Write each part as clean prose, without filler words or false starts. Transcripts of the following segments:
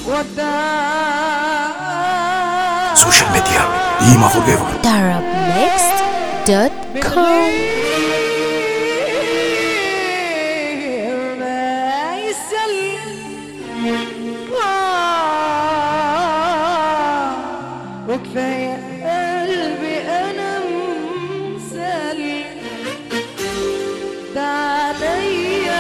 سوشيال ميديا إيما فور ايفر. arabnext.com. وكفاية قلبي أنا مسلي ده عليا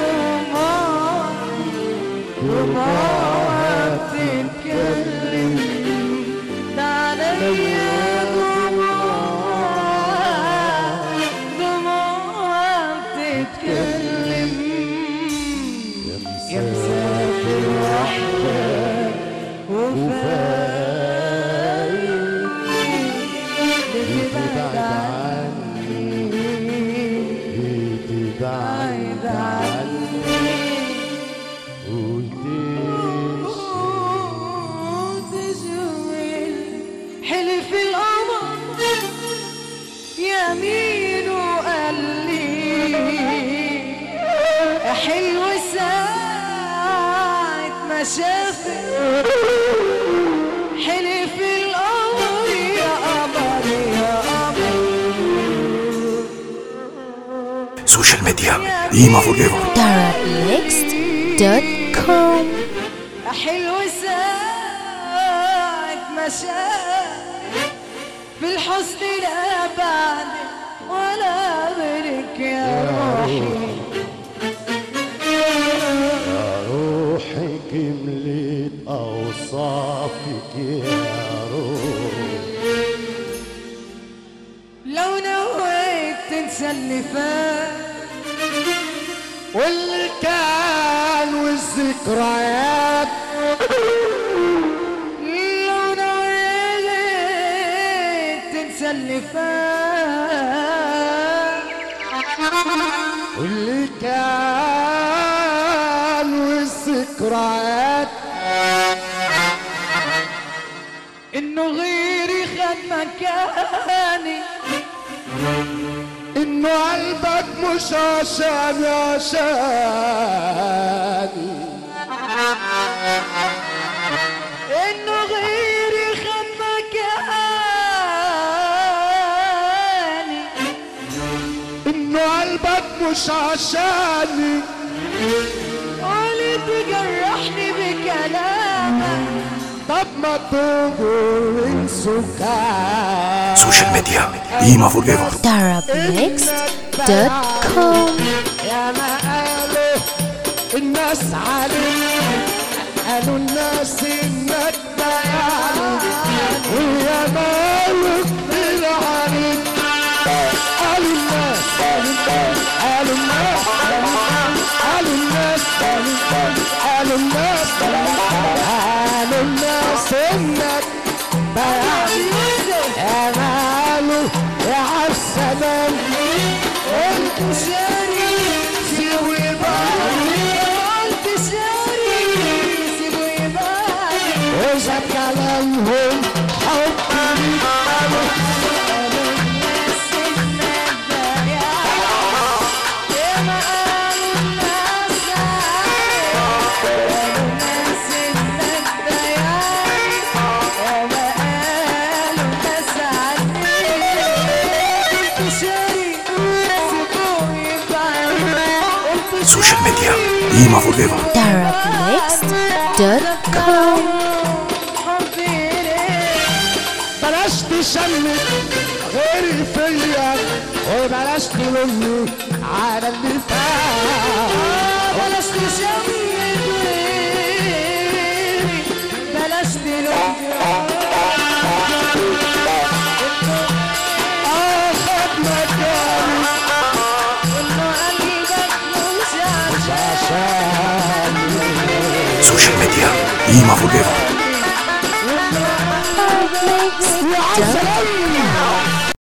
دموع بتتكلم ده عليا دموع بتتكلم يا مسافر وحدك وفاك بعد عني وتشوي حلف القمر يمين وقال لي حلو ساعة ما شافك حلف القمر يا قمر يا قمر. سوشيال ميديا إيما فور ايفر. arabnext.com. حلو ساعة ما شاف في الحزن لا بعد ولا غيرك يا روحي يا روحي كملت أوصافك يا روحي لو نويت تنسى اللي فات واللي كان والذكريات لو نويت تنسى اللي فات واللي كان والذكريات انه غيري خد مكاني إنه قلبك مش عشاني انه غيري خد مكاني إنه قلبك مش عشاني قولي تجرحني بكلامك طب ما تقول انسوكا. سوشيال ميديا إيما فور ايفر. arabnext.com. يا ما قالوا الناس عليك قالوا الناس انك بيعني ويا ما قالوا كتير عليك قالوا الناس قالوا الناس قالوا الناس قالوا الناس قالوا الناس انك بيعني يا ما قالوا يا عالسلام قلت شاري سيبوا يبالي قلت شاري سيبوا يبالي وإذا كلامهم حب قالوا الناس انك بياع يا ما قالوا الناس قالوا الناس انك بياع يا ما قالوا الناس عني قلت شاري سيبوا يبالي قلت سوشيال ميديا إيما فور ايفر. arabnext.com. حبي ليك بلاش تشمت غيري فيا وبلاش تلومني على اللي فات بلاش تشمت غيري بلاش تلومني اخد مكاني انه قلبك مش عشاني سوشيال ميديا إيما فور ايفر. arabnext.com.